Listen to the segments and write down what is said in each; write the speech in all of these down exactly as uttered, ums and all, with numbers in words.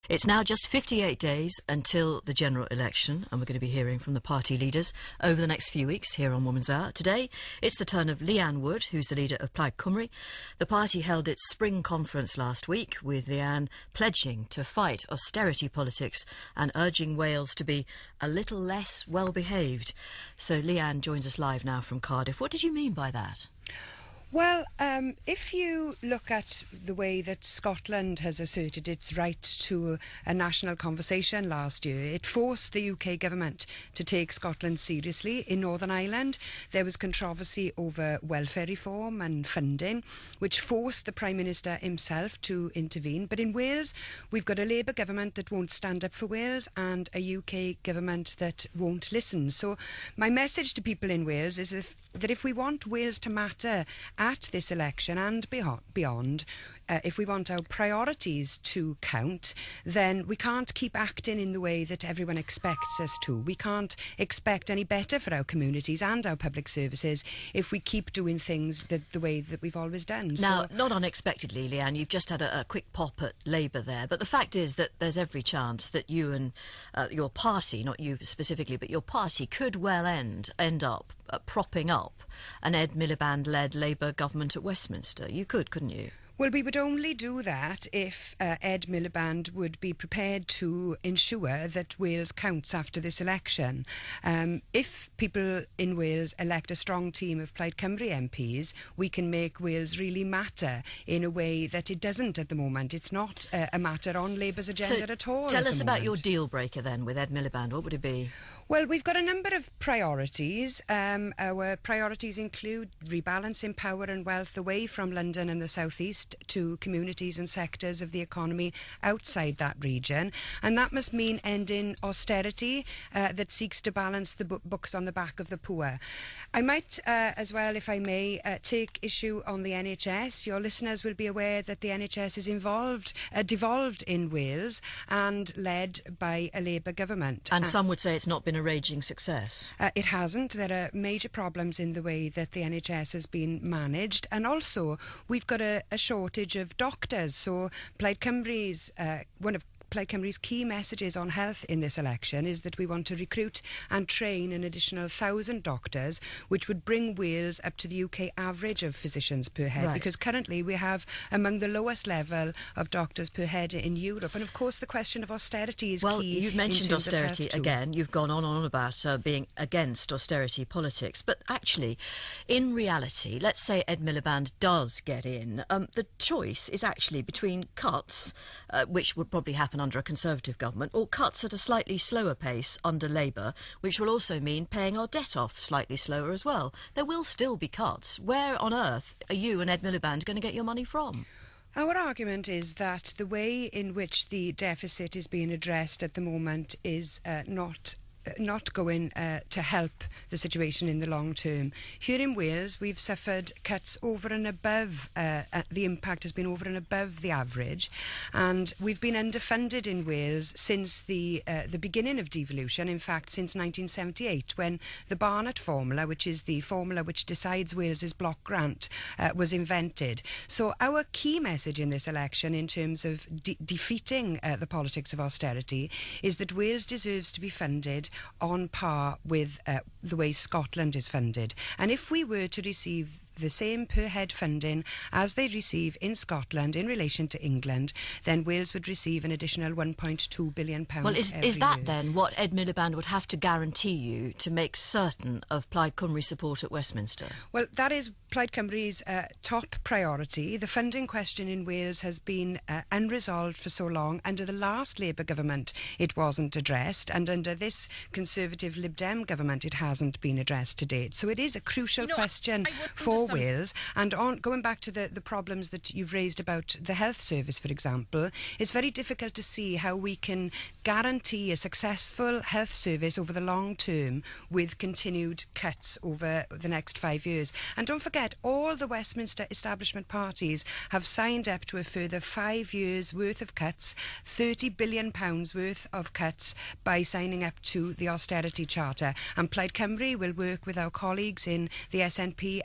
It's now just fifty-eight days until the general election, and we're going to be hearing from the party leaders over the next few weeks here on Woman's Hour. Today, it's the turn of Leanne Wood, who's the leader of Plaid Cymru. The party held its spring conference last week, with Leanne pledging to fight austerity politics and urging Wales to be a little less well-behaved. So Leanne joins us live now from Cardiff. What did you mean by that? Well, um, if you look at the way that Scotland has asserted its right to a national conversation last year, it forced the U K government to take Scotland seriously. In Northern Ireland, there was controversy over welfare reform and funding, which forced the Prime Minister himself to intervene. But in Wales, we've got a Labour government that won't stand up for Wales and a U K government that won't listen. So my message to people in Wales is if, that if we want Wales to matter at this election and beyond, uh, if we want our priorities to count, then we can't keep acting in the way that everyone expects us to. We can't expect any better for our communities and our public services if we keep doing things the, the way that we've always done. Now, so, not unexpectedly, Leanne, you've just had a, a quick pop at Labour there, but the fact is that there's every chance that you and uh, your party, not you specifically, but your party could well end, end up uh, propping up an Ed Miliband-led Labour government at Westminster. You could, couldn't you? Well, we would only do that if uh, Ed Miliband would be prepared to ensure that Wales counts after this election. Um, if people in Wales elect a strong team of Plaid Cymru M Ps, we can make Wales really matter in a way that it doesn't at the moment. It's not uh, a matter on Labour's agenda so at all. Tell at us the about moment. your deal breaker then with Ed Miliband. What would it be? Well, we've got a number of priorities. Um, our priorities include rebalancing power and wealth away from London and the South East to communities and sectors of the economy outside that region. And that must mean ending austerity uh, that seeks to balance the bu- books on the back of the poor. I might, uh, as well, if I may, uh, take issue on the N H S. Your listeners will be aware that the N H S is involved, uh, devolved in Wales and led by a Labour government. And uh, some would say it's not been a raging success. Uh, it hasn't. There are major problems in the way that the N H S has been managed, and also we've got a, a shortage of doctors. So Plaid Cymru's uh, one of Plaid Cymru's key messages on health in this election is that we want to recruit and train an additional thousand doctors, which would bring Wales up to the U K average of physicians per head, right. because currently we have among the lowest level of doctors per head in Europe. And of course the question of austerity is well, key. Well, you've mentioned austerity again. You've gone on and on about uh, being against austerity politics. But actually, in reality, let's say Ed Miliband does get in, um, the choice is actually between cuts, uh, which would probably happen under a Conservative government, or cuts at a slightly slower pace under Labour, which will also mean paying our debt off slightly slower as well. There will still be cuts. Where on earth are you and Ed Miliband going to get your money from? Our argument is that the way in which the deficit is being addressed at the moment is uh, not not going uh, to help the situation in the long term. Here in Wales, we've suffered cuts over and above, uh, uh, the impact has been over and above the average, and we've been underfunded in Wales since the uh, the beginning of devolution, in fact since nineteen seventy-eight, when the Barnett formula, which is the formula which decides Wales's block grant, uh, was invented. So our key message in this election in terms of de- defeating uh, the politics of austerity is that Wales deserves to be funded on par with uh, the way Scotland is funded. And if we were to receive the same per head funding as they receive in Scotland in relation to England, then Wales would receive an additional one point two billion pounds. Well, is, every is that year. then what Ed Miliband would have to guarantee you to make certain of Plaid Cymru support at Westminster? Well, that is Plaid Cymru's uh, top priority. The funding question in Wales has been uh, unresolved for so long. Under the last Labour government, it wasn't addressed, and under this Conservative Lib Dem government, it hasn't been addressed to date. So it is a crucial you know, question for Wales. And on going back to the, the problems that you've raised about the health service, for example, it's very difficult to see how we can guarantee a successful health service over the long term with continued cuts over the next five years. And don't forget, all the Westminster establishment parties have signed up to a further five years worth of cuts, thirty billion pounds worth of cuts, by signing up to the austerity charter. And Plaid Cymru will work with our colleagues in the S N P and the Green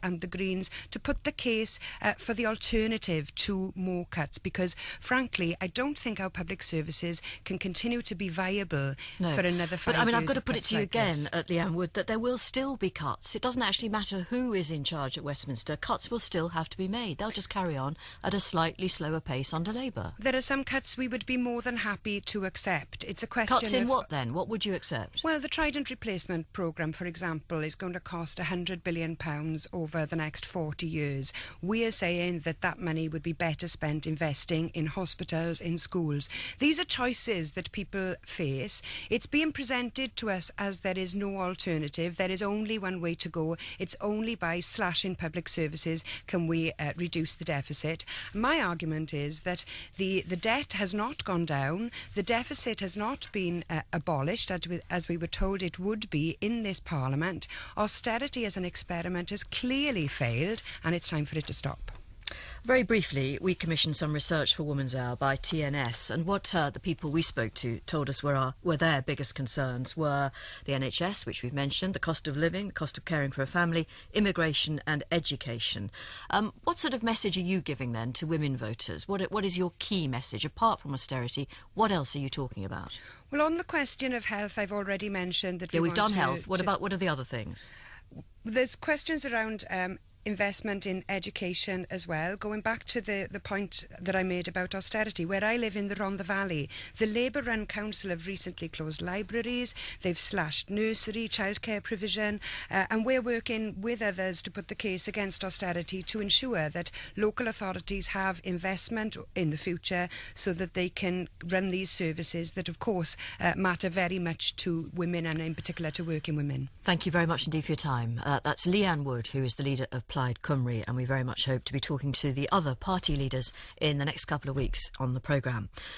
Greens to put the case uh, for the alternative to more cuts, because frankly I don't think our public services can continue to be viable no. for another five years. But I mean, years I've got to put it to you like again, uh, Leanne Wood, that there will still be cuts. It doesn't actually matter who is in charge at Westminster. Cuts will still have to be made. They'll just carry on at a slightly slower pace under Labour. There are some cuts we would be more than happy to accept. It's a question Cuts in of, what then? What would you accept? Well, the Trident replacement programme, for example, is going to cost one hundred billion pounds over the next forty years. We are saying that that money would be better spent investing in hospitals, in schools. These are choices that people face. It's being presented to us as there is no alternative. There is only one way to go. It's only by slashing public services can we uh, reduce the deficit. My argument is that the, the debt has not gone down. The deficit has not been uh, abolished, as we, as we were told it would be in this Parliament. Austerity as an experiment has clearly failed, and it's time for it to stop. Very briefly, we commissioned some research for Woman's Hour by T N S, and what uh, the people we spoke to told us were, our, were their biggest concerns were the N H S, which we've mentioned, the cost of living, the cost of caring for a family, immigration and education. Um, what sort of message are you giving then to women voters? What, what is your key message? Apart from austerity, what else are you talking about? Well, on the question of health, I've already mentioned that yeah, we we've want done to, health. What to, about, what are the other things? There's questions around um, investment in education as well. Going back to the, the point that I made about austerity, where I live in the Rhondda Valley, the Labour-run council have recently closed libraries, they've slashed nursery, childcare provision, uh, and we're working with others to put the case against austerity to ensure that local authorities have investment in the future so that they can run these services that, of course, uh, matter very much to women and in particular to working women. Thank you very much indeed for your time. Uh, that's Leanne Wood, who is the leader of Plaid Cymru, and we very much hope to be talking to the other party leaders in the next couple of weeks on the programme.